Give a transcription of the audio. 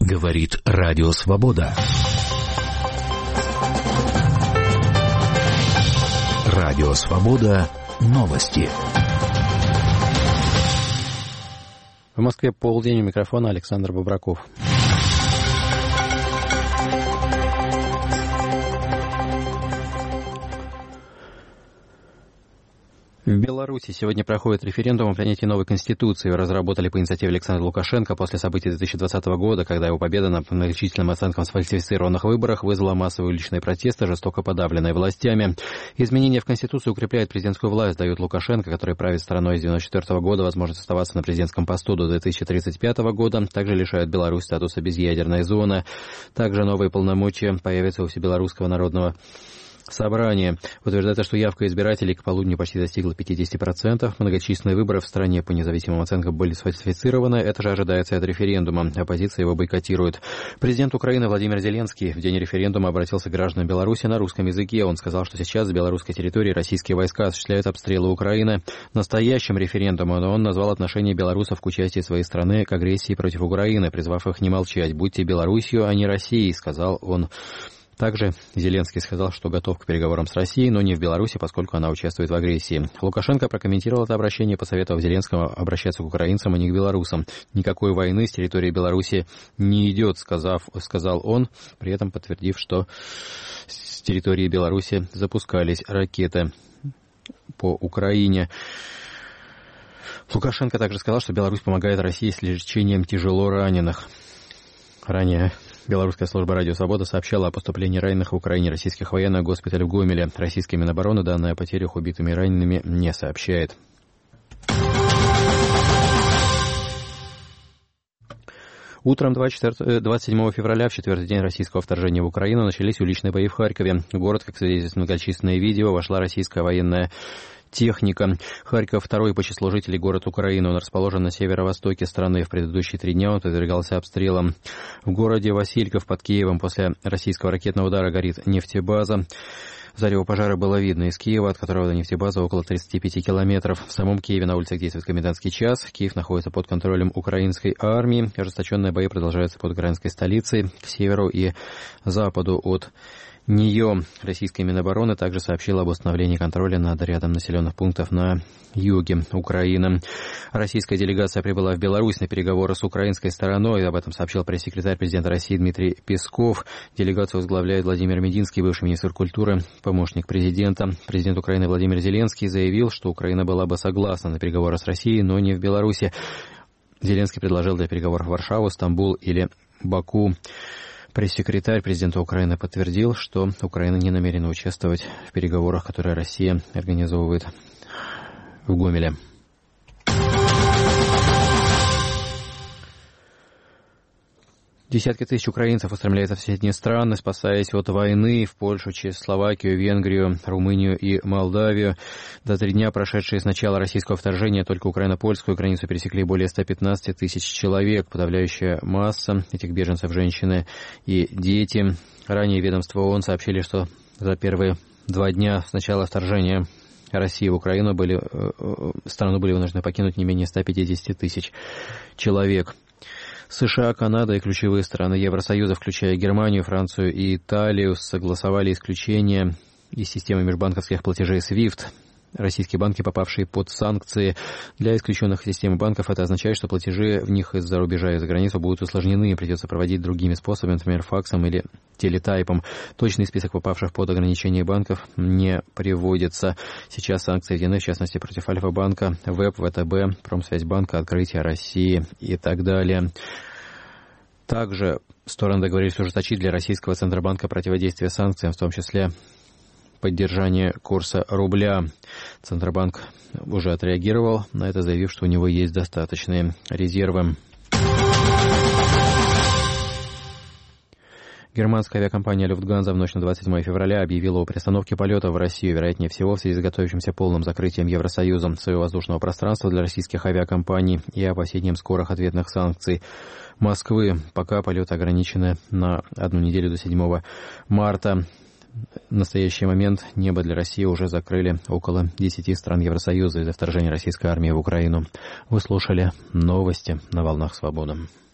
Говорит Радио Свобода. Радио Свобода. Новости. В Москве полдень, у микрофона Александр Бобраков. В Беларуси сегодня проходит референдум о принятии новой конституции. Его разработали по инициативе Александра Лукашенко после событий 2020 года, когда его победа на многочисленным оценкам сфальсифицированных выборах вызвала массовые уличные протесты, жестоко подавленные властями. Изменения в Конституцию укрепляют президентскую власть, дают Лукашенко, который правит страной с 1994 года, возможность оставаться на президентском посту до 2035 года. Также лишают Беларусь статуса безъядерной зоны. Также новые полномочия появятся у Всебелорусского народного собрание. Утверждается, что явка избирателей к полудню почти достигла 50%. Многочисленные выборы в стране по независимым оценкам были сфальсифицированы. Это же ожидается от референдума. Оппозиция его бойкотирует. Президент Украины Владимир Зеленский в день референдума обратился к гражданам Беларуси на русском языке. Он сказал, что сейчас с белорусской территории российские войска осуществляют обстрелы Украины. Настоящим референдумом он назвал отношение белорусов к участию своей страны к агрессии против Украины, призвав их не молчать. «Будьте Беларусью, а не Россией», сказал он. Также Зеленский сказал, что готов к переговорам с Россией, но не в Беларуси, поскольку она участвует в агрессии. Лукашенко прокомментировал это обращение, посоветовав Зеленскому обращаться к украинцам, а не к белорусам. «Никакой войны с территории Беларуси не идет», сказал он, при этом подтвердив, что с территории Беларуси запускались ракеты по Украине. Лукашенко также сказал, что Беларусь помогает России с лечением тяжело раненых. Ранее Белорусская служба «Радио Свобода» сообщала о поступлении раненых в Украине российских военных в госпиталь в Гомеле. Российская Минобороны данные о потерях убитыми и ранеными не сообщает. Утром 27 февраля, в четвертый день российского вторжения в Украину, начались уличные бои в Харькове. В город, как свидетельствуют многочисленные видео, вошла российская военная техника. Харьков — второй по числу жителей город Украины. Он расположен на северо-востоке страны. В предыдущие 3 дня он подвергался обстрелам. В городе Васильков под Киевом после российского ракетного удара горит нефтебаза. Зарево пожара было видно из Киева, от которого до нефтебазы около 35 километров. В самом Киеве на улицах действует комендантский час. Киев находится под контролем украинской армии. Ожесточенные бои продолжаются под украинской столицей, к северу и западу от нее. Российская Минобороны также сообщила об установлении контроля над рядом населенных пунктов на юге Украины. Российская делегация прибыла в Беларусь на переговоры с украинской стороной. Об этом сообщил пресс-секретарь президента России Дмитрий Песков. Делегацию возглавляет Владимир Мединский, бывший министр культуры, помощник президента. Президент Украины Владимир Зеленский заявил, что Украина была бы согласна на переговоры с Россией, но не в Беларуси. Зеленский предложил для переговоров Варшаву, Стамбул или Баку. Пресс-секретарь президента Украины подтвердил, что Украина не намерена участвовать в переговорах, которые Россия организовывает в Гомеле. Десятки тысяч украинцев устремляются в соседние страны, спасаясь от войны, в Польшу, Словакию, Венгрию, Румынию и Молдавию. За 3 дня, прошедшие с начала российского вторжения, только украино-польскую границу пересекли более 115 тысяч человек. Подавляющая масса этих беженцев — женщины и дети. Ранее ведомства ООН сообщили, что за первые 2 дня с начала вторжения России в Украину страну были вынуждены покинуть не менее 150 тысяч человек. США, Канада и ключевые страны Евросоюза, включая Германию, Францию и Италию, согласовали исключение из системы межбанковских платежей SWIFT. Российские банки, попавшие под санкции, для исключенных из системы банков, это означает, что платежи в них из-за рубежа и за границу будут усложнены и придется проводить другими способами, например, факсом или телетайпом. Точный список попавших под ограничения банков не приводится. Сейчас санкции введены, в частности, против Альфа-банка, ВЭБ, ВТБ, Промсвязьбанка, Открытие России и так далее. Также стороны договорились ужесточить для российского Центробанка противодействие санкциям, в том числе поддержание курса рубля. Центробанк уже отреагировал на это, заявив, что у него есть достаточные резервы. Германская авиакомпания «Люфтганза» в ночь на 27 февраля объявила о приостановке полетов в Россию, вероятнее всего, в связи с готовящимся полным закрытием Евросоюзом своего воздушного пространства для российских авиакомпаний и опасением скорых ответных санкций Москвы. Пока полеты ограничены на 1 неделю до 7 марта. В настоящий момент небо для России уже закрыли около 10 стран Евросоюза из-за вторжения российской армии в Украину. Вы слушали новости на «Волнах Свободы».